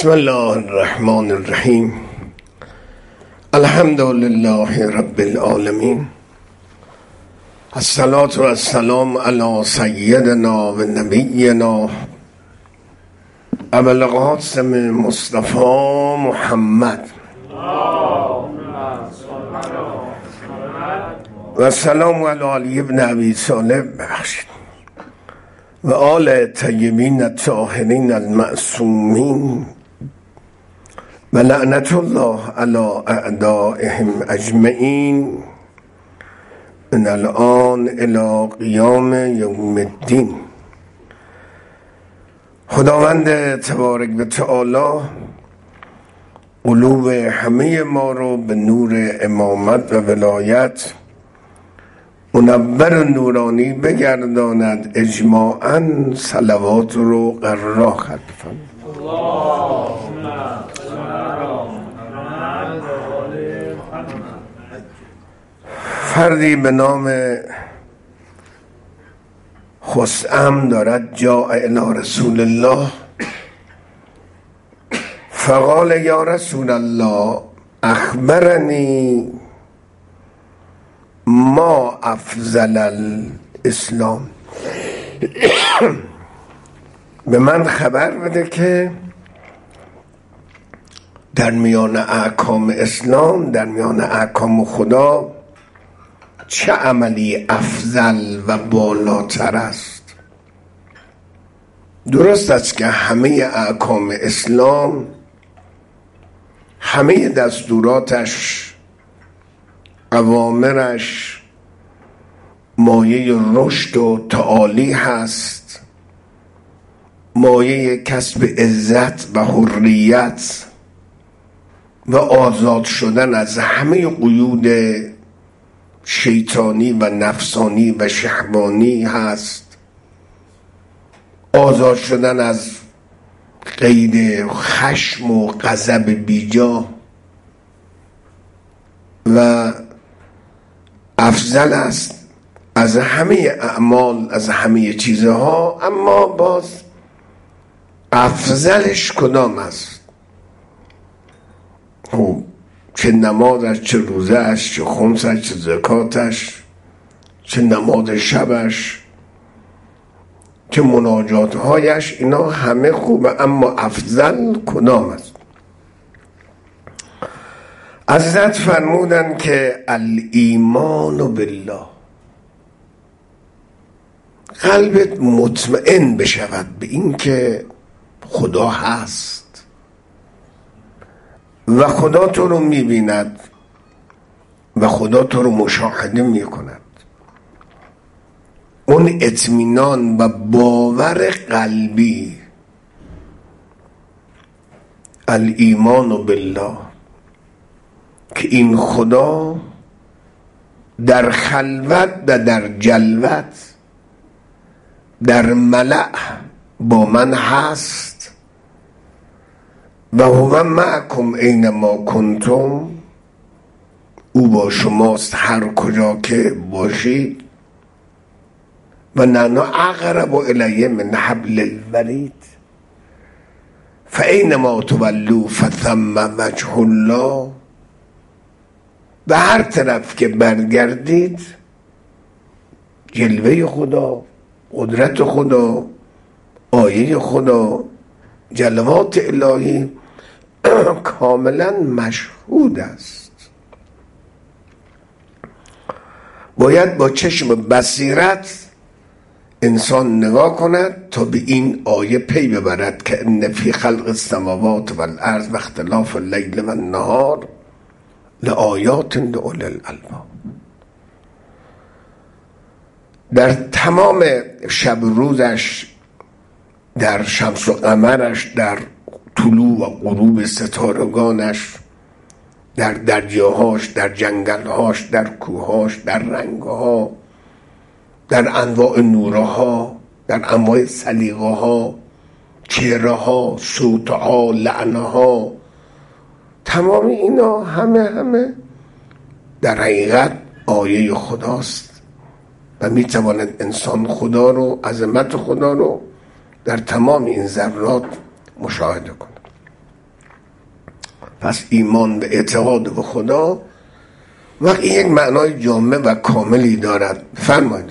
بسم الله الرحمن الرحیم. الحمد لله رب العالمین. الصلاة و السلام علی سیدنا و نبینا ابو القاسم مصطفی محمد و سلام علی علی ابن ابی طالب و آل طیبین الطاهرین المعصومین و لعنت الله علی اعدائهم اجمعین من الان الی قیام یوم الدین. خداوند تبارک و تعالی قلوب همه ما رو به نور امامت و ولایت منور و نورانی بگرداند. اجماعاً صلوات رو قرار خواهد فرمود. فردی به نام خثعم دارد جاء الی رسول الله فقال یا رسول الله اخبرنی ما افضل الاسلام. به من خبر بده که در میان احکام اسلام، در میان احکام خدا، چه عملی افضل و بالاتر است. درست است که همه احکام اسلام، همه دستوراتش، اوامرش مایه رشد و تعالی هست، مایه کسب عزت و حریت و آزاد شدن از همه قیود شیطانی و نفسانی و شهوانی هست، آزاد شدن از قید خشم و غضب بیجا و افضل است از همه اعمال، از همه چیزها. اما باز افضلش کدام است؟ خب چه نمازش، چه روزهش، چه خمسش، چه زکاتش، چه نماز شبش، چه مناجاتهایش، اینا همه خوبه، اما افضل کدام است؟ حضرت فرمودن که الایمان بالله، قلبت مطمئن بشود به این که خدا هست و خدا تو رو میبیند و خدا تو رو مشاهده میکند. اون اطمینان و باور قلبی، الایمان بالله، که این خدا در خلوت و در جلوت، در ملأ با من هست و هو معکم اینما کنتم، او با شماست هر کجا که باشید، و نحن اقرب الیه من حبل الورید فاینما تولوا فثم وجه الله. به هر طرف که برگردید جلوه خدا، قدرت خدا، آیه خدا، جلوات الهی کاملا مشهود است. باید با چشم بصیرت انسان نگاه کند تا به این آیه پی ببرد که ان فی خلق السماوات والارض و اختلاف اللیل و النهار لآیات لأولی الالباب. در تمام شب روزش، در شمس و قمرش، در طلوع و غروب ستارگانش، در دریاهاش، در جنگلهاش، در کوهاش، در رنگها، در انواع نورها، در انواع سلیقه‌ها، چهره‌ها، صوتها، لعنها، تمام اینا همه در حقیقت آیه خداست و میتواند انسان خدا رو، عظمت خدا رو در تمام این ذرات مشاهده کند. پس ایمان به اعتقاد به خدا وقتی یک معنای جامع و کاملی دارد. فرمایید.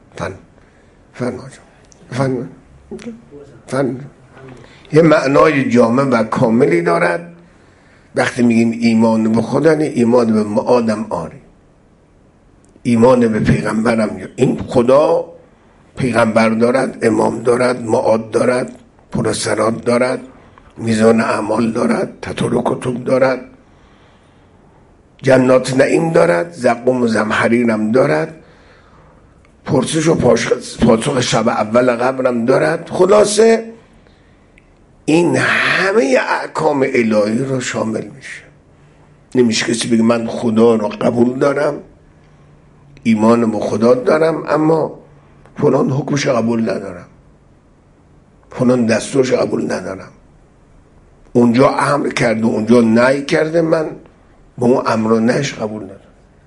یه معنای جامع و کاملی دارد. وقتی میگیم ایمان به خدا، ایمان به آدم آری، ایمان به پیغمبرم. این خدا پیغمبر دارد، امام دارد، معاد دارد، پرسرات دارد، میزان اعمال دارد، تطور کتب دارد، جنات نعیم دارد، زقوم و زمحریرم دارد، پرسش و پاسخ شب اول قبرم دارد. خلاصه این همه احکام الهی رو شامل میشه. نمیشه کسی بگه من خدا رو قبول دارم، ایمان به خدا دارم، اما فلان حکمش قبول ندارم، فلان دستورش قبول ندارم، اونجا امر کرده اونجا نهی کرده، من به اون امر و نهیش قبول ندارم.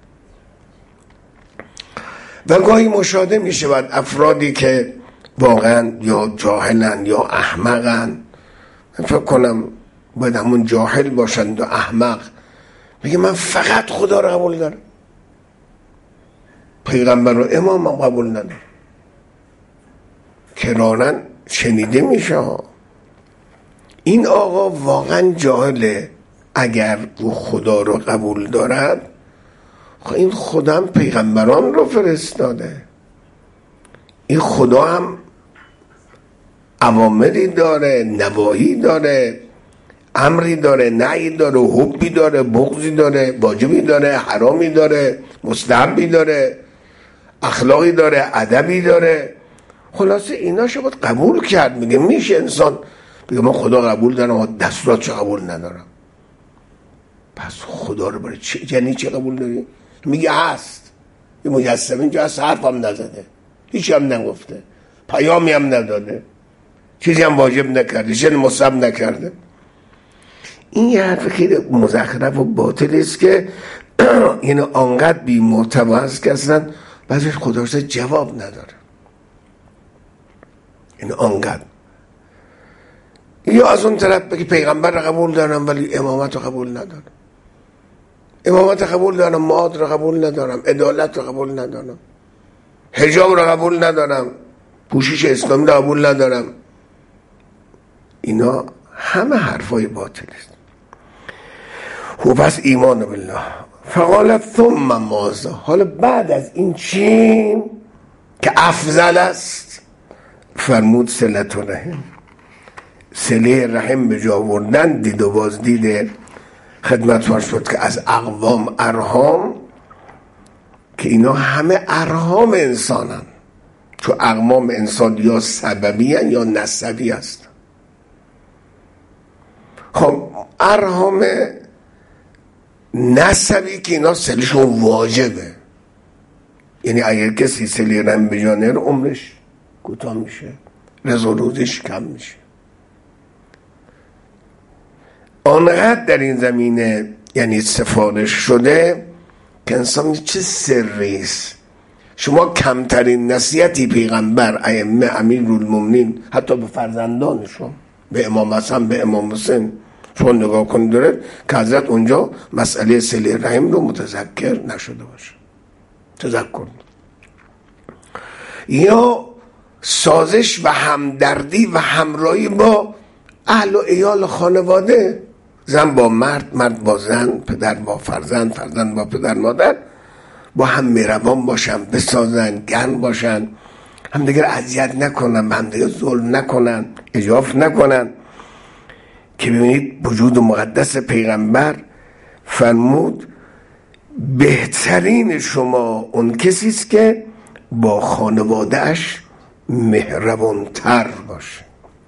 و گاهی مشاهده میشه بعد افرادی که واقعا یا جاهلن یا احمقن، فکر کنم باید همون جاهل باشند و احمق، میگه من فقط خدا رو قبول دارم، پیغمبر و امام قبول ندارم. کرانن شنیده میشه این آقا واقعا جاهله. اگر او خدا رو قبول دارد، خب این خدا هم پیغمبران رو فرستاده، این خدا هم اوامری داره، نواهی داره، امری داره، نهی داره، حبی داره، بغضی داره، واجبی داره، حرامی داره، مستحبی داره، اخلاقی داره، ادبی داره. خلاصه اینا شو باید قبول کرد. میگه میشه انسان بگه من خدا قبول دارم دستوراتشو قبول ندارم؟ پس خدا رو برای چه؟ یعنی چه قبول داری؟ میگه هست، یه مجسمه اینجا هست، حرف هم نزده، هیچی هم نگفته، پیامی هم نداده، چیزی هم واجب نکرده، چیزی مصاب نکرده. این یه حرف خیلی مزخرف و باطل است که این آنقدر بی محتوا است که اصلا بعضیش خداش جواب نداره. این آنقدر. یا از اون طرف بگی پیغمبر رو قبول دارم ولی امامت رو قبول ندارم، امامت رو قبول دارم، معاد رو قبول ندارم، عدالت رو قبول ندارم، حجاب رو قبول ندارم، پوشش اسلامی رو قبول ندارم. اینا همه حرفای باطل است. و پس ایمان بالله. فقال ثم ماذا، حالا بعد از این چی که افضل است؟ فرمود صلت رحم. صله رحم به جا آوردن، دید و بازدید خدمت فرض شد که از اقوام ارحام، که اینا همه ارحام انسانن، چون اقوام انسان یا سببی هن یا نسبی هست. خب ارحام نسبی که اینا سلشون واجبه، یعنی اگر کسی سلی رحم به جا نیاره عمرش کوتاه میشه، رزق و روزش کم میشه. آنقدر در این زمینه یعنی سفارش شده که انسان چه سری است. شما کمترین نصیحتی پیغمبر، ائمه، امیرالمومنین، حتی به فرزندانشون، به امام حسن، به امام حسین شما نگاه کنید داره که حضرت اونجا مسئله صله رحم رو متذکر نشده باشه. تذکر یا سازش و همدردی و همراهی با اهل و عیال خانواده، زن با مرد، مرد با زن، پدر با فرزند، فرزند با پدر مادر، با هم مهربان باشن، بسازن، گرم باشن، همدیگر اذیت نکنن، همدیگر ظلم نکنن، اجاف نکنن. که ببینید وجود مقدس پیغمبر فرمود بهترین شما اون کسی است که با خانواده‌اش مهربان‌تر باشه.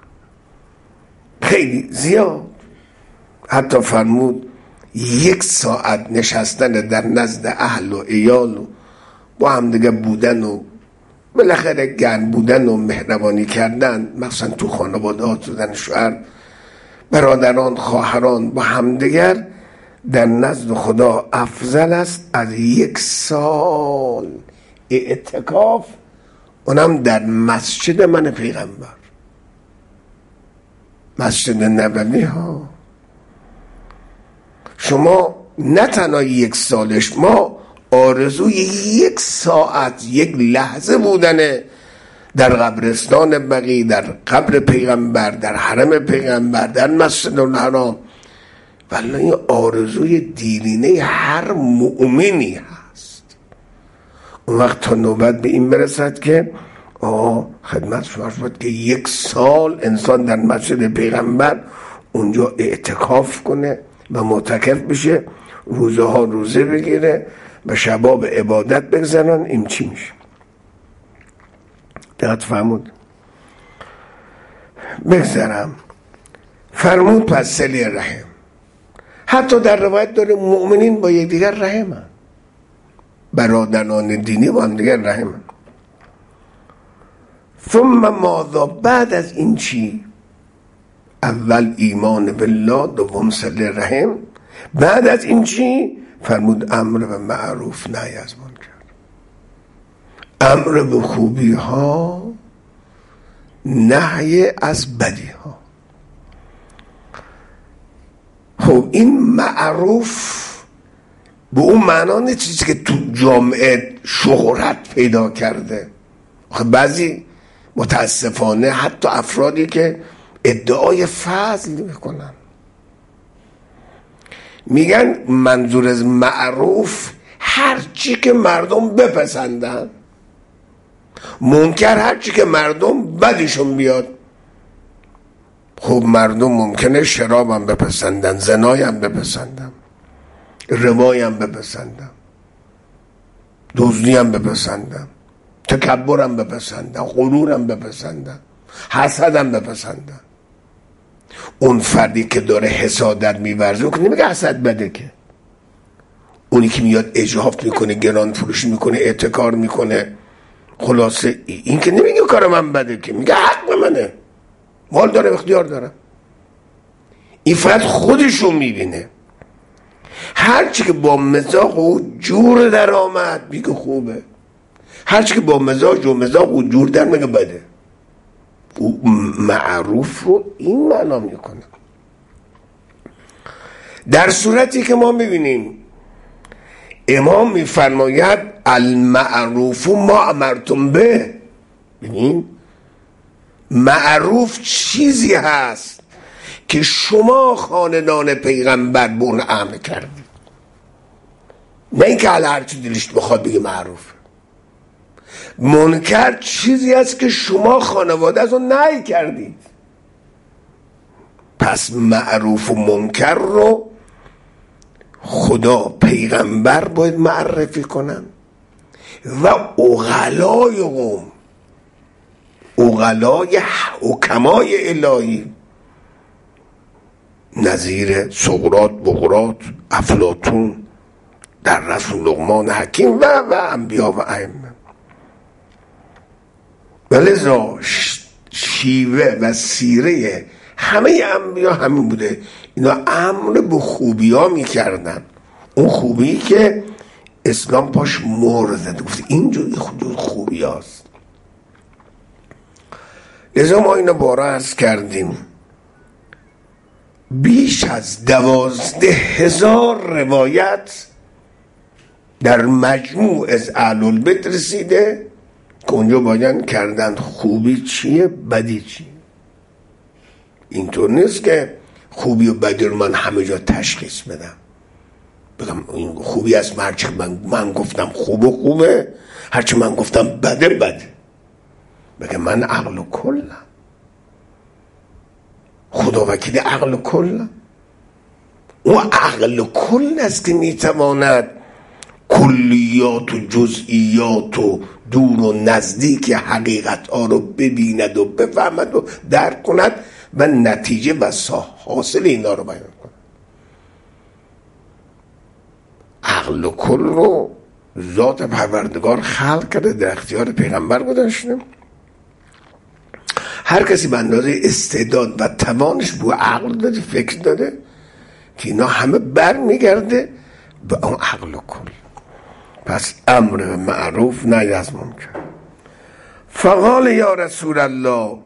خیلی زیاد. حتی فرمود 1 ساعت نشستن در نزد اهل و عیال و با هم دیگه بودن و بالاخره گرم بودن و مهربانی کردن، مثلا تو خانواده‌ها، زن شوهر، برادران، خواهران، با همدیگر در نزد خدا افضل است از 1 سال اعتکاف، اونم در مسجد من پیغمبر، مسجد نبوی ها. شما نه تنها 1 سالش، ما آرزوی 1 ساعت 1 لحظه بودن در قبرستان بقیع، در قبر پیغمبر، در حرم پیغمبر، در مسجد الحرام، ولی این آرزوی دیرینه هر مؤمنی هست. اون وقت تا نوبت به این برسد که خدمت شما شد که 1 سال انسان در مسجد پیغمبر اونجا اعتکاف کنه و معتکف بشه، روزه ها روزه بگیره و شبا به عبادت بگذارن. این چی میشه؟ دقت فرمود. بگذارم فرمود پس صله رحم. حتی در روایت داره مؤمنین با یکدیگر رحمن، برادران دینی با هم دیگر رحمن. ثم ماذا، بعد از این چی؟ اول ایمان بالله، دوم صله رحم. بعد از این چی؟ فرمود امر به معروف نهی از منکر، امر به خوبی ها نهی از بدی ها. خب این معروف به اون معنا نه چیزی که تو جامعه شهرت پیدا کرده. بعضی متاسفانه حتی افرادی که ادعای فضل میکنن میگن منظور از معروف هرچی که مردم بپسندن، منکر هرچی که مردم بدشون بیاد. خب مردم ممکنه شراب هم بپسندن، زنای هم بپسندن، ربای هم بپسندن، دزدی هم بپسندن، تکبر هم بپسندن، غرور هم بپسندن، حسد هم بپسندن. اون فردی که داره حسادت میورزه که نمیگه حسد بده، که اونی که میاد اجحاف میکنه، گران فروشی میکنه، احتکار میکنه، خلاصه این که نمیگه کار من بده، که میگه حق منه، مال داره، اختیار داره. این فقط خودشون میبینه. هرچی که با مزاق و جور در آمد میگه خوبه، هرچی که با مزاج و مزاق و جور در میگه بده. او معروف رو این معنا میکنه. در صورتی که ما میبینیم امام میفرماید المعروف ما امرتم به. ببین معروف چیزی هست که شما خاندان پیغمبر به اون امر کردید، نه اینکه هر چی دلش بخواد بگه معروف. منکر چیزی هست که شما خانواده از اون نهی کردید. پس معروف و منکر رو خدا پیغمبر باید معرفی کنن و عقلای قوم، عقلای حکمای الهی نظیر سقراط، بقراط، افلاطون، در رسول لقمان حکیم و انبیا و ائمه. ولذا شیوه و سیره همه انبیا همین بوده. اینا امر به خوبی ها میکردن، اون خوبی که اسلام پاش مهر زده، گفته اینجوری خوبی هاست. لذا ما اینو بارا عرض کردیم، بیش از 12,000 روایت در مجموع از اهل البیت رسیده که اونجا بیان کردن خوبی چیه، بدی چیه. اینطور نیست که خوبی و بدی رو من همه جا تشخیص بدم، بگم این خوبی است، هرچی من گفتم خوبه، هرچی من گفتم بده. بگم من عقل و کلم، خدا وکیل عقل و کلم. اون عقل و کل است که میتواند کلیات و جزئیات و دور و نزدیک حقیقت ها رو ببیند و بفهمد و درک کند و نتیجه و حاصل اینا رو بیان کند. عقل و کل رو ذات پروردگار خلق کرده، در اختیار پیغمبر گذاشته. هر کسی به اندازه استعداد و توانش به عقل داده، فکر داده که اینا همه بر میگرده به اون عقل و کل. پس امر معروف نهی از منکر. فقال یا رسول الله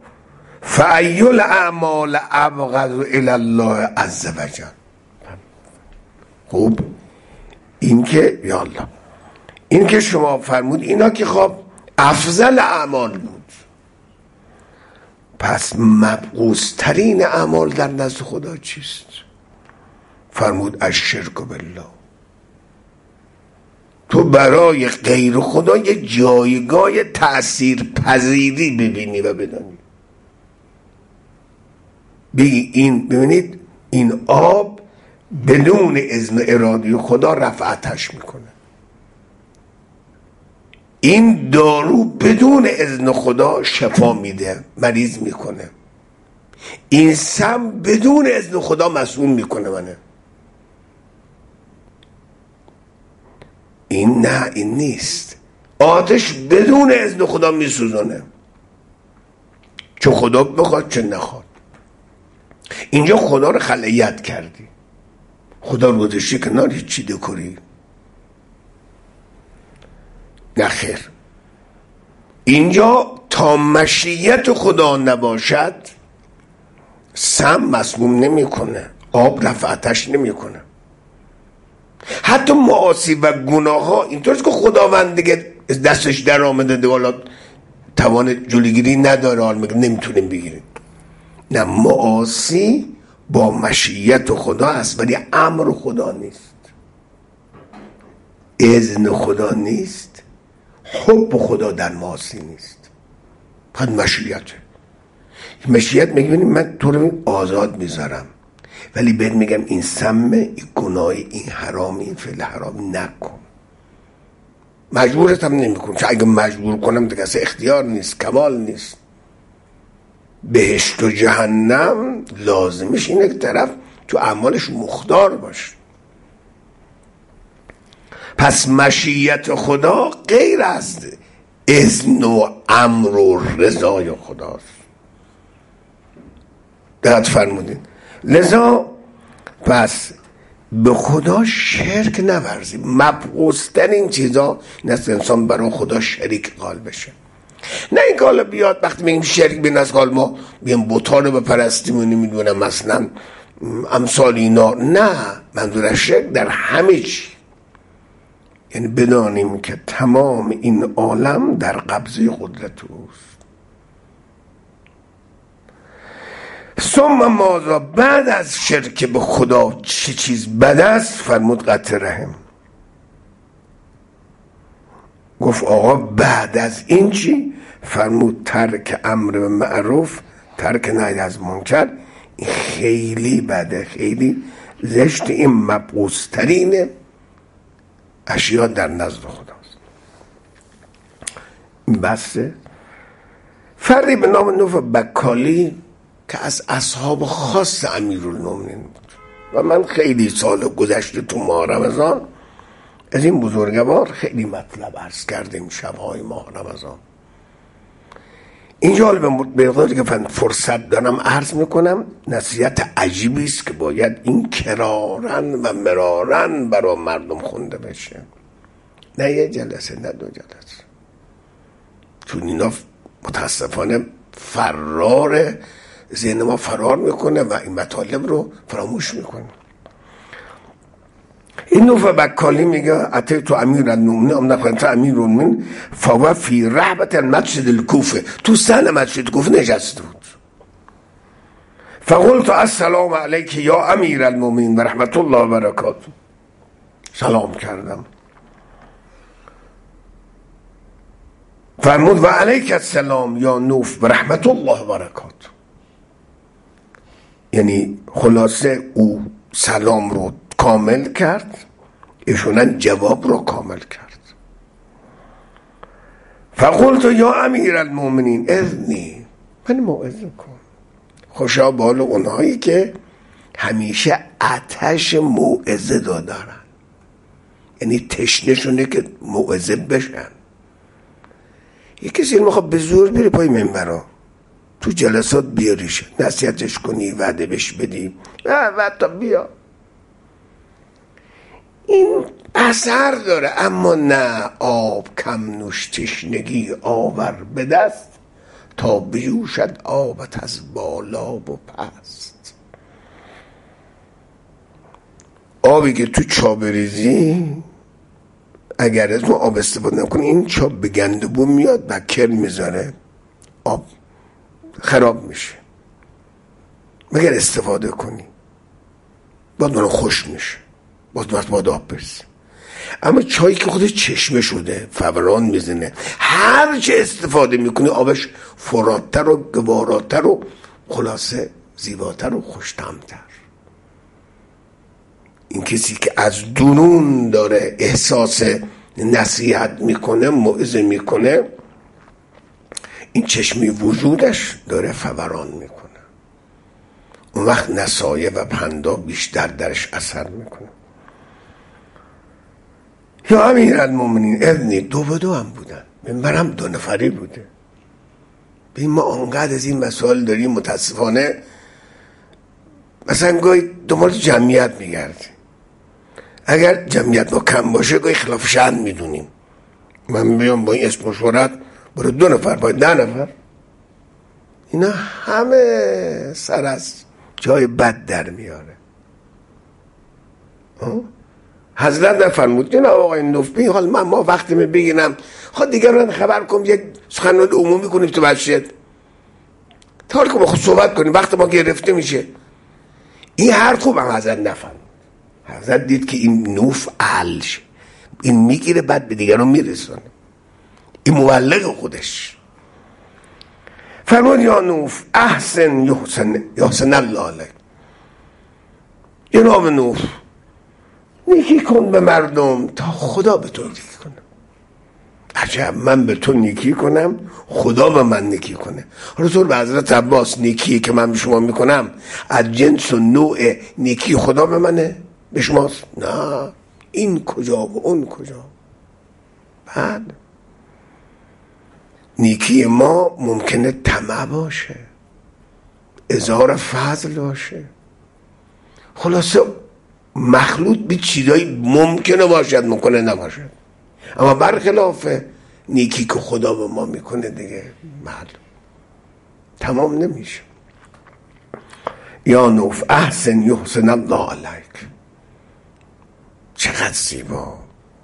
فأی الاعمال ابغض الی الله عز وجل. خوب این که یالله این که شما فرمود اینا که خب افضل اعمال بود، پس مبعوث ترین اعمال در نزد خدا چیست؟ فرمود الشرک بالله. تو برای غیر خدا یه جایگاه تأثیر پذیری ببینی و بدانی. بگی این ببینید این آب بدون اذن ارادی خدا رفعتش میکنه، این دارو بدون اذن خدا شفا میده، مریض میکنه، این سم بدون اذن خدا مسئول میکنه منه. این نه، این نیست. آتش بدون اذن خدا میسوزونه، چه خدا بخواد چه نخواد. اینجا خدا رو خلقیت کردی، خدا رو گذاشتی کنار، هیچی دکوری نه خیر. اینجا تا مشیت خدا نباشد سم مسموم نمیکنه، آب رفعتش نمیکنه. حتی معاصی و گناه ها اینطوریست که خداوند دیگه دستش در آمده دیگه حالا توان جلوگیری نداره، حال میگه نمیتونیم بگیریم. نه، معاصی با مشیت خدا است ولی امر خدا نیست، اذن خدا نیست، حب خدا در معاصی نیست، فقط مشیته. مشیت میگه من تو رو آزاد میذارم ولی بهت میگم این سمه، این گناه، این حرام، این فعل حرام نکن. مجبورت هم نمیکنم، چون اگه مجبور کنم دیگه اصلا اختیار نیست، کمال نیست. بهشت و جهنم لازمش اینه که طرف تو اعمالش مختار باشه. پس مشیت خدا غیر از اذن و امر و رضای خداست. دقت فرمودین. لذا پس به خدا شرک نورزی. مبعوث‌تر این چیزا این است انسان برای خدا شریک قال بشه. نه این که حالا بیاد وقتی میگیم شریک بین از قال ما بیام بتا رو بپرستیم و نمیدونم مثلا امثال اینا. نه، منظور شرک در همه چی، یعنی بدانیم که تمام این عالم در قبضه قدرت اوست. ثم ماذا، بعد از شرک به خدا چه چیز بد است؟ فرمود قطع رحم. گفت آقا بعد از این چی؟ فرمود ترک امر به معروف، ترک نهی از منکر. این خیلی بده، خیلی زشت. این مبعوث ترین اشیا در نزد خداست. بسه. فردی به نام نوف بکالی که از اصحاب خاص امیرالمومنین بود و من خیلی سال گذشته تو ماه رمضان از این بزرگوار خیلی مطلب عرض کردیم شبهای ماه رمضان. اینجا به مقداری که فرصت دارم عرض میکنم. نصیحت عجیبی است که باید این کرارن و مرارن برای مردم خونده بشه، نه یه جلسه نه دو جلسه، چون اینا متاسفانه فرار ذهن ما فرار میکنه و این مطالب رو فراموش میکنه. این نوف بکالی میگه اتیت امیرالمومنین ام نخونت امیرالمومنین فهو فی رحبت المسجد الکوفه، تو سن مسجد کوفه نشسته بود. فقلت السلام علیک یا امیرالمومنین و رحمت الله و برکاته. سلام کردم. فرمود و علیک السلام یا نوف و رحمت الله و برکاته. یعنی خلاصه او سلام رو کامل کرد، ایشونن جواب رو کامل کرد. فقلت یا امیرالمومنین اذنی، من موعظه کن. خوشا بال اونهایی که همیشه آتش موعظه دارن، یعنی تشنه شونه که موعظه بشن. یک کسی میخواد به زور بره پای منبرا، تو جلسات بیاریش، نصیحتش کنی، وعده بهش بدی و تا بیا، این اثر داره. اما نه، آب کم نوش تشنگی آور به دست، تا بیوشد آبت از بالا و پست. آبی که تو چا بریزی اگر از ما آب استفاده نکنی این چا به گند بو میاد و کر میذاره، آب خراب میشه. مگر استفاده کنی باید منو خوش میشه، باید آب برسی. اما چایی که خودش چشمه شده فوران میزنه، هر چه استفاده میکنی آبش فراتر و گواراتر و خلاصه زیباتر و خوش‌طعم‌تر. این کسی که از درون داره احساس نصیحت میکنه، موعظه میکنه، این چشمی وجودش داره فوران میکنه، اون وقت نصایح و پندا بیشتر درش اثر میکنه. یا امیرالمومنین ابنی 2-2 هم بودن، منبرم 2 نفری بوده. ببین ما آنقدر از این مسائل داریم متاسفانه، مثلا گاهی دنبال جمعیت میگردیم، اگر جمعیت ما کم باشه گاهی خلاف شأن میدونیم. من بیام با این اسم و شهرت برو 2 نفر باید 10 نفر، اینا همه سر از جای بد در میاره. حضرت نفرمود جناب آقای نوفی، حال ما وقتی بگیرم خود دیگران خبر کنم، یک سخنرانی عمومی کنیم تو مسجد، تا حالا که ما خود صحبت کنیم وقت ما گرفته میشه. این هر خوب هم حضرت نفرمود. حضرت دید که این نوف علش این میگیره بعد به دیگران میرسونه، این مبلغ خودش. فرمود یا نوف احسن یحسن الله علیک، جناب نوف نیکی کن به مردم تا خدا به تو نیکی کنه. عجب، من به تو نیکی کنم خدا به من نیکی کنه. رسول به حضرت عباس نیکی که من به شما میکنم از جنس و نوع نیکی خدا به منه به شماست؟ نه، این کجا و اون کجا. بعد نیکی ما ممکنه طمع باشه، اظهار فضل باشه، خلاصه مخلوط به چیزایی ممکنه باشد ممکنه نباشد، اما برخلاف نیکی که خدا به ما میکنه دیگه معلوم تمام نمیشه. یا نوف احسن یحسن الله علیک، چقدر زیبا.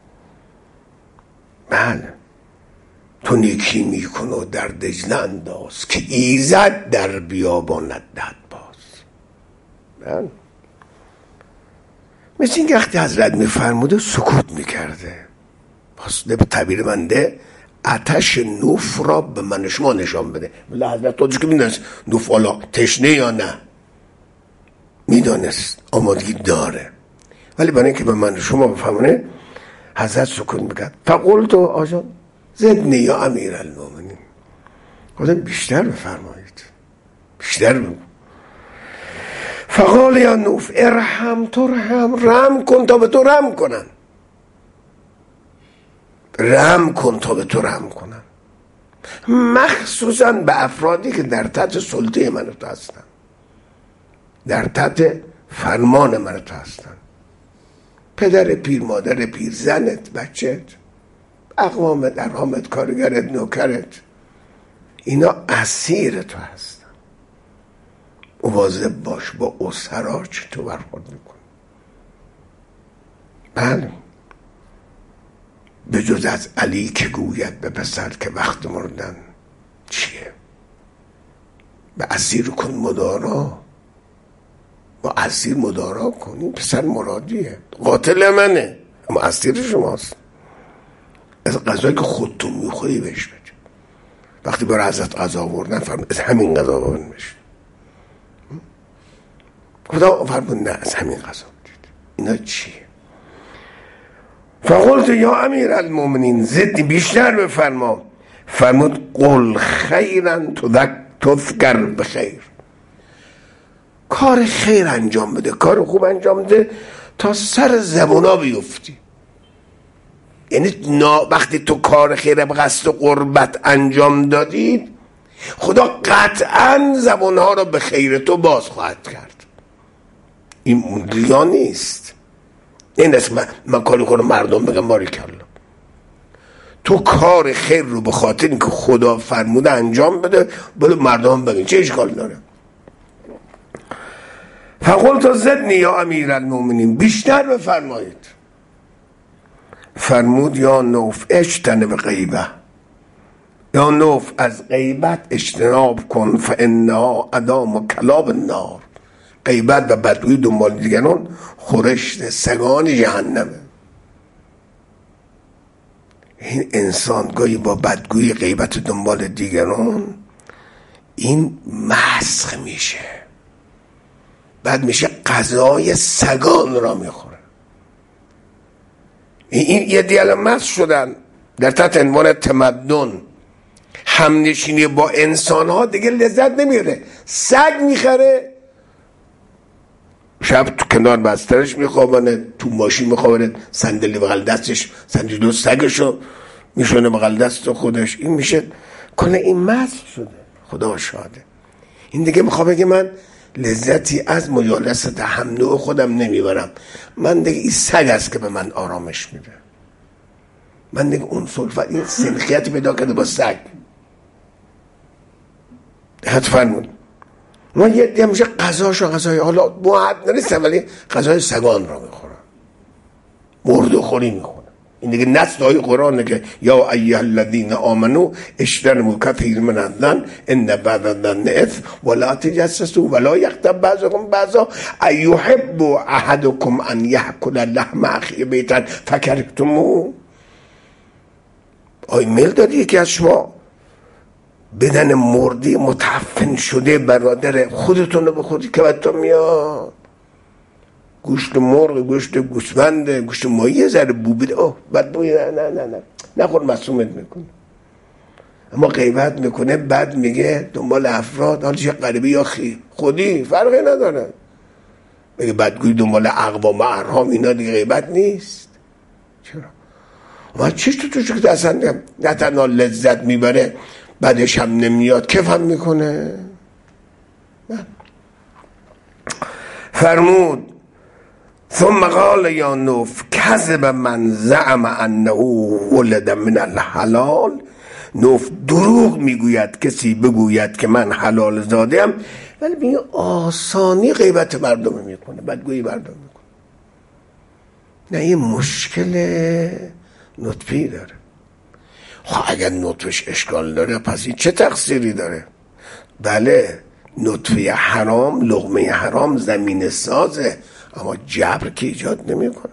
بله، تو نیکی میکن و در دجله انداز که ایزد در بیابانت دهد باز. بله، مثل این که وقتی حضرت میفرموده سکوت میکرده، پس به تعبیر بنده آتش نوف را به من شما نشان بده. ولی حضرت توجه که میدونست نوف حالا تشنه یا نه، میدونست آمادگی داره، ولی برای اینکه به من شما بفهمونه حضرت سکوت میکرد. فقلت آجان زدنی یا امیرالمومنین، خدا بیشتر بفرمایید، بیشتر بگو. فقال یا نوف ارحم ترحم، رحم کن تا به تو رحم کنن، رحم کن تا به تو رحم کنن، مخصوصا به افرادی که در تحت سلطه من تو هستن، در تحت فرمان من تو هستن، پدر پیر، مادر پیر، زنت، بچت، اقوامت، ارحامت، کارگرت، نوکرت، اینا اسیر تو هستن. مواظب باش با اسرا چطور برخورد میکن. بله، به جز از علی که گوید به پسر که وقت مردن چیه، به اسیر کن مدارا، با اسیر مدارا کنی. پسر مرادیه، قاتل منه اما اسیر شماست. از غذایی که خودتون میخوری بهش بده. وقتی برای حضرت غذا آوردن فرمود از همین غذا آوردن بشه، خدا فرمود نه از همین غذا بدید. اینا چیه؟ فقلت یا امیرالمومنین زدی بیشتر بفرما. فرمود قل خیرا تذکر بخیر، کار خیر انجام بده، کار خوب انجام بده تا سر زبونا بیفتی. یعنی وقتی تو کار خیر به قصد و قربت انجام دادید خدا قطعا زبانها را به خیر تو باز خواهد کرد. این ریا نیست، این است من کاری کنم مردم بگم باریکلا. تو کار خیر رو به خاطر اینکه خدا فرموده انجام بده، بله مردم بگن چه اشکال داره. فقلت زدنی یا امیر المؤمنین، بیشتر بفرمایید. فرمود یا نوف اجتنب غیبه، یا نوف از غیبت اجتناب کن، فانها ادام کلاب النار. غیبت و بدگویی دنبال دیگران خورشت سگان جهنمه. این انسان گاهی با بدگویی غیبت دنبال دیگران این مسخ میشه، بعد میشه غذای سگان را میخوره. این یه دیال مسخ شدن در تحت عنوان تمدن. همنشینی با انسان ها دیگه لذت نمیاره. سگ میخره، شب تو کنار بسترش میخوابانه، تو ماشین میخوابانه، صندلی بغل دستش، صندلی سگشو میشونه بغل دست خودش. این میشه کل این مسخ شده. خدا شاده. این دیگه میخواد بگه من لذتی از مجالست هم نوع خودم نمیبرم، من دیگه این سگ است که به من آرامش میده. من دیگه اون سلفت این سنخیت پیدا کرده با سگ. دقت فرمود. ما یه دیگه میشه غذای حالا موحد نریستم ولی غذای سگان را میخورم، مرده خوری میخورم. این دیگه نص های قرآنه که یا ایها الذین آمنو اجتنبوا کثیرا من الظن ان بعض الظن اثم ولا تجسسوا ولا یغتب بعضکم بعضا ایحب احدکم ان یاکل لحم اخیه میتا فکرهتموه. آیا میل داری یکی از شما بدن مردی متعفن شده برادر خودتون رو بخوری که بدتون میاد؟ گوشت مرغ، گوشت گوسفند، گوشت ماهی یه ذره بو بده، اوه بد بوی، نه نخور، مصومت میکنه. اما غیبت میکنه، بعد میگه دنبال افراد، حالا چه غریبی یا خودی فرقی نداره. میگه بدگویی دنبال اقوام احرام، اینا دیگه غیبت نیست. چرا؟ ما چیش توش که اصلا نه تنها لذت میبره بعدش هم نمیاد، کیف هم میکنه. فرمود ثم قال یا نوف کذب من زعم انه ولد من الحلال. نوف دروغ میگوید کسی بگوید که من حلال زادم، ولی به آسانی غیبت مردم میکنه، بدگویی مردم میکنه. نه این مشکل نطفی داره. خب اگر نطفش اشکال داره پس این چه تقصیری داره؟ بله نطفه حرام، لقمه حرام زمین سازه، اما جبر که ایجاد نمیکنه.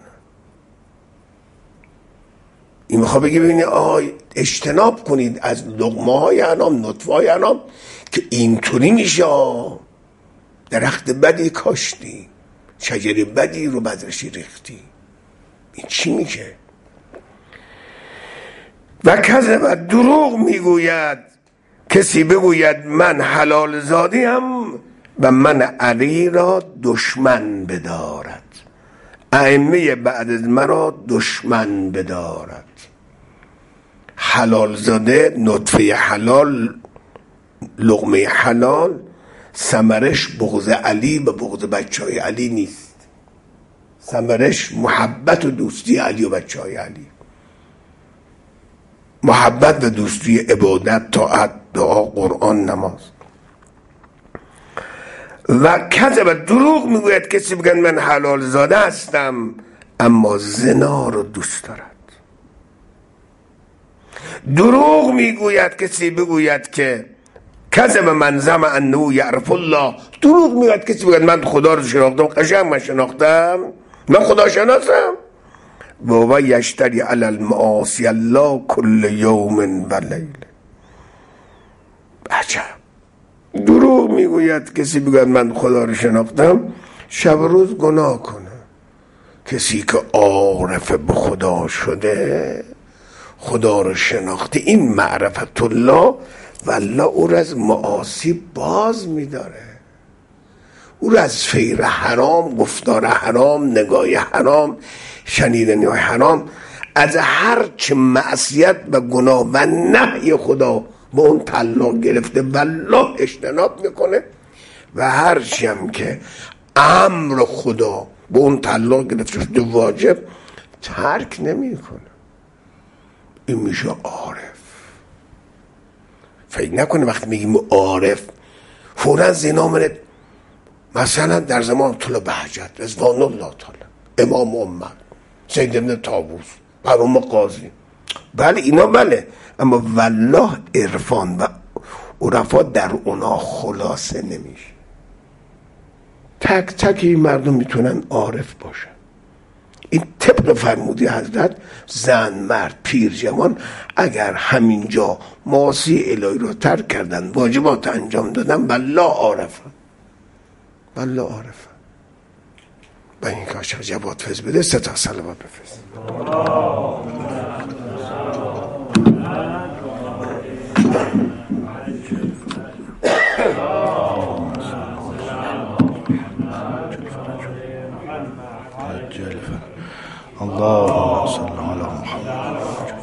این میخواد بگه ببینید آقای اجتناب کنید از لقمه های حرام، نطفه های حرام که اینطوری میشه درخت بدی کاشتی، شجر بدی رو بذرشی ریختی. این چی میشه؟ و کذب دروغ میگوید کسی بگوید من حلال زادیم و من علی را دشمن بدارد، ائمه بعد از مرا دشمن بدارد. حلال زاده، نطفه حلال، لقمه حلال، ثمرش بغض علی و بغض بچه های علی نیست. ثمرش محبت و دوستی علی و بچه های علی، محبت و دوستی، عبادت، طاعت، دعا، قرآن، نماز. و کذب دروغ میگوید کسی بگن من حلال زاده هستم اما زنا رو دوست دارد. دروغ میگوید کسی بگوید که کذب من زعم انه یعرف الله. دروغ میگوید کسی بگن من خدا رو شناختم، قشنگ من شناختم، من خدا شناسم. و یشتری علی المعاصی الله کل یوم و لیل. عجب. دروغ میگوید کسی بگوید من خدا رو شناختم، شب و روز گناه کنه. کسی که عارف به خدا شده، خدا رو شناخته، این معرفت الله والله او رو از معاصی باز میداره، او رو از فعل حرام، گفتار حرام، نگاه حرام، شنیدنی های حرام، از هر چه معصیت و گناه و نهی خدا به اون تعلق گرفته والله اجتناب میکنه و هر چی هم که امر خدا به اون تعلق گرفته شده واجب ترک نمیکنه. این میشه عارف. فکر نکنه وقتی میگیم عارف فوراً زنا مثلا در زمان طول بهجت رضوان الله تعالی، امام محمد، سید ابن طاووس، مرحوم قاضی، بله اینا بله، اما والله عرفان و عرفا در اونا خلاصه نمیشه. تک تک این مردم میتونن عارف باشن. این طبق فرمودی حضرت زن مرد پیر جوان اگر همینجا معاصی الهی رو ترک کردن، واجبات انجام دادن، والله عارفن، والله عارفن. و این کاش جواد فیض بده 3 تا صلوات بفرست. اللهم صل على محمد.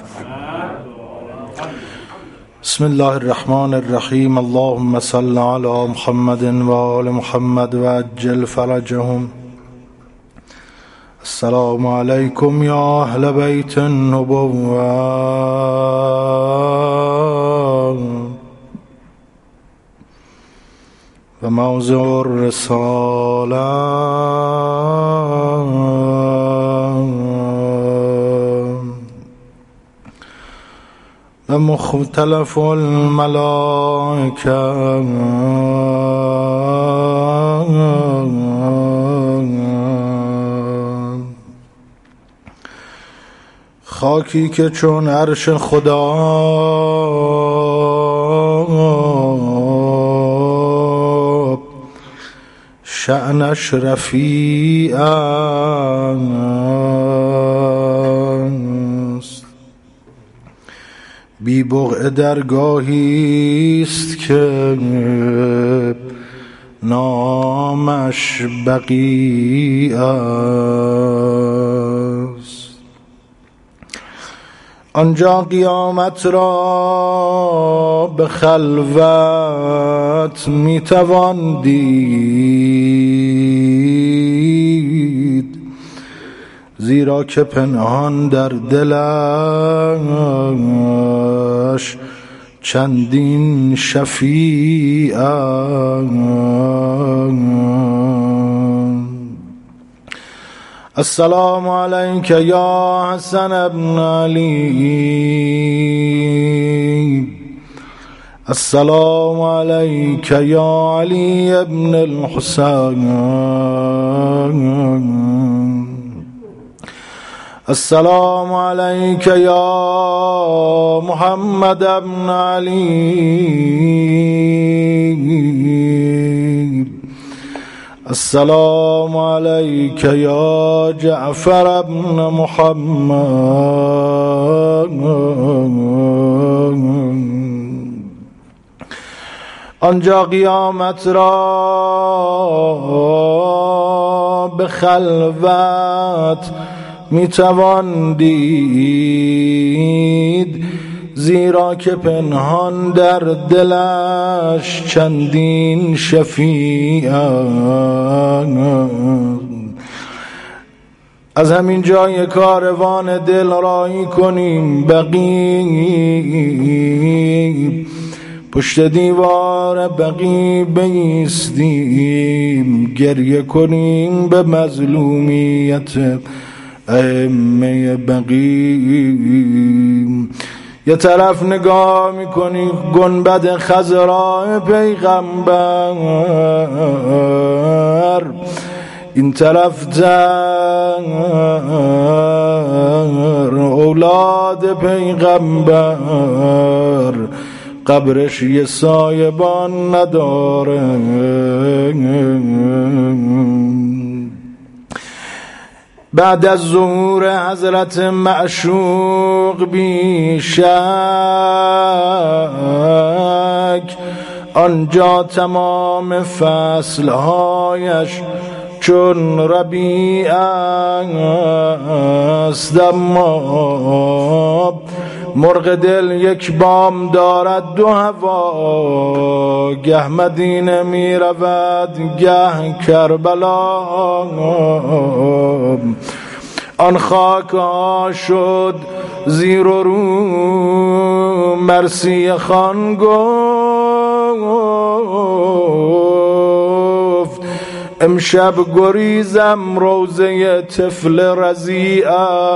بسم الله الرحمن الرحیم. اللهم صل على محمد و آل محمد و عجل فرجهم. السلام علیکم یا اهل بیت النبوة و موضع الرسالة و مختلف الملائکه خاکی که چون عرش خدا شأنش رفیع است، بی بقع درگاهی است که نامش بقیع است. آنجا قیامت را به خلوت میتوان دید، زیرا که پنهان در دلش چندین شفیع السلام علیک یا حسن ابن علی، السلام علیک یا علی ابن الحسین، السلام علیک یا محمد ابن علی، السلام علیک یا جعفر ابن محمد. آنجا قیامت را به خلوت میتوان دید، زیرا که پنهان در دلش چندین شفیع. از همین جای کاروان دل رایی کنیم بقیع، پشت دیوار بقیع بایستیم، گریه کنیم به مظلومیت ائمه بقیع. یه طرف نگاه میکنی گنبد خضراء پیغمبر، این طرف در اولاد پیغمبر، قبرش یه سایبان نداره. بعد از ظهور حضرت معشوق بی شک آنجا تمام فصلهایش چون ربیع است، اما مرغ دل یک بام دارد دو هوا، گه مدینه می رود گه کربلا. آن خاک ها شد زیر و رو، مرسی خان گفت امشب گریزم روزه طفل رضیع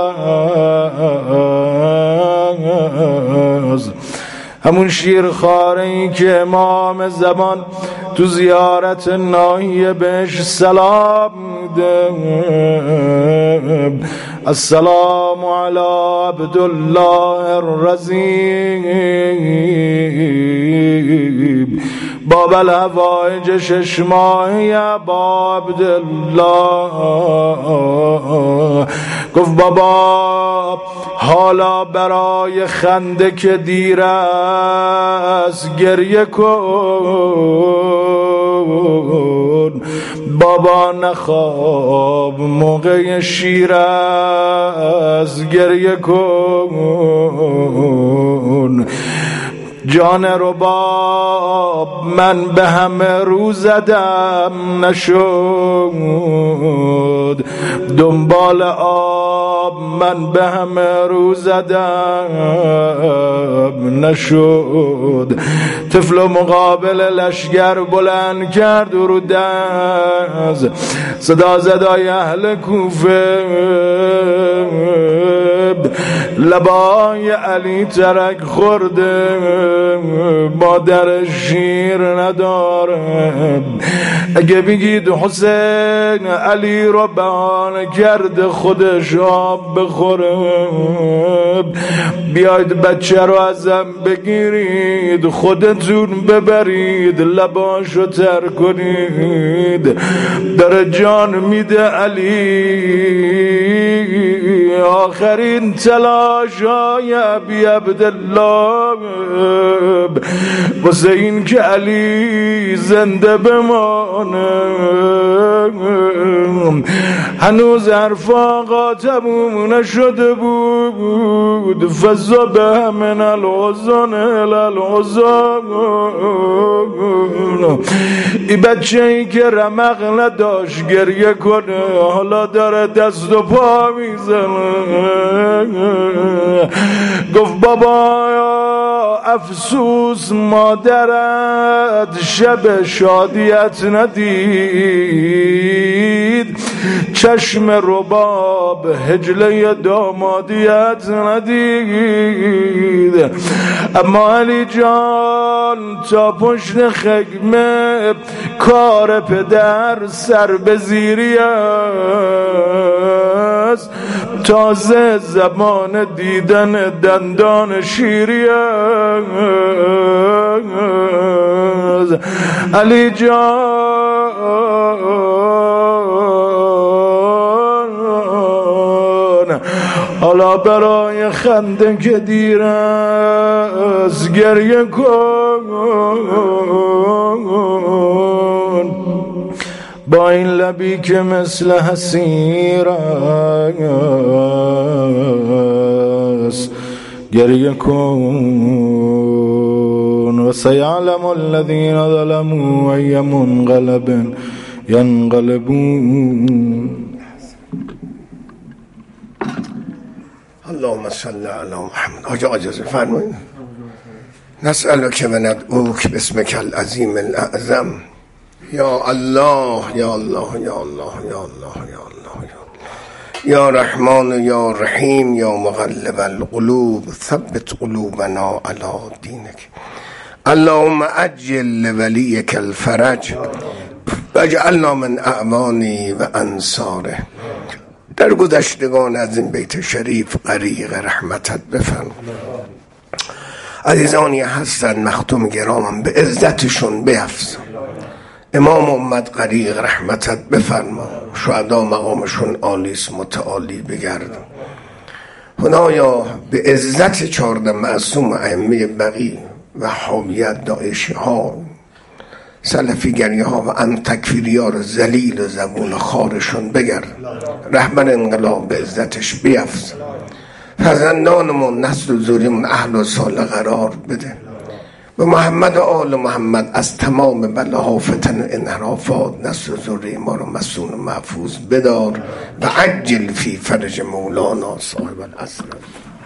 است، همون شیرخواره‌ای که امام زمان تو زیارت ناحیه بهش سلام ده. السلام علی عبدالله الرضیع باب الهوایج 6 ماهی با عبدالله. گفت بابا حالا برای خنده که دیر است گریه کن، بابا نخواب موقع شیر است گریه کن. جان رباب من به همه رو زدم نشد، دنبال آب من به همه رو زدم نشد. طفل مقابل لشگر بلند کرد و رو دست صدا زدای اهل کوفه، لبای علی ترک خورده مادر شیر نداره. اگه بگید حسین علی رو بهانه کرده خودش آب بخوره، بیاید بچه رو ازم بگیرید خودتون ببرید لباشو تر کنید، داره جان میده علی. آخرین تلاش های ابی عبدالله واسه این که علی زنده بمانه. هنوز حرف آقا تموم نشده بود، فزبه من الحزن الالحزن. این بچه ای که رمق نداشت گریه کنه حالا داره دست و پا میزنه. گفت بابا افسوس مادرت شب شادیت ندید، چشم رباب هجله دامادیت ندید. اما علی جان تا پشت خگمه کار پدر سر به زیری است، تازه زمان دیدن دندان شیری است. علی جان حالا برای خنده که دیر است گریه کن، با این لبی که مثل حسیر است گریه کن. و سیعلم الذین ظلموا ای منقلب ینقلبون. اللهم صل علی محمد. آجا اجازه فرمایید. نسألک و ندعوک باسمک العظیم الاعظم. یا الله یا الله یا الله یا الله یا الله یا رحمان یا رحیم یا مقلب القلوب ثبت قلوبنا علی دینک. اللهم عجل لولیک الفرج واجعلنا من اعوانه و انصاره. در گذشتگان از این بیت شریف غریق رحمتت بفرما. عزیزانی هستن مختوم گرامم به عزتشون بیفزن. امام امت غریق رحمتت بفرما. شهدا مقامشون عالیس متعالی بگردن. خدایا به عزت 14 معصوم ائمه بقی و حامیت داعشی ها سلفیگری ها و تکفیری ها رو ذلیل و زبون خارشون بگرد. رهبر انقلاب به عزتش بیفز. فرزندانمون نسل و ذریمون اهل و صالح قرار بده. به محمد و آل محمد از تمام بلاها فتن و انحرافات نسل و ذری ما رو مسون و محفوظ بدار و عجل فی فرج مولانا صاحب العصر.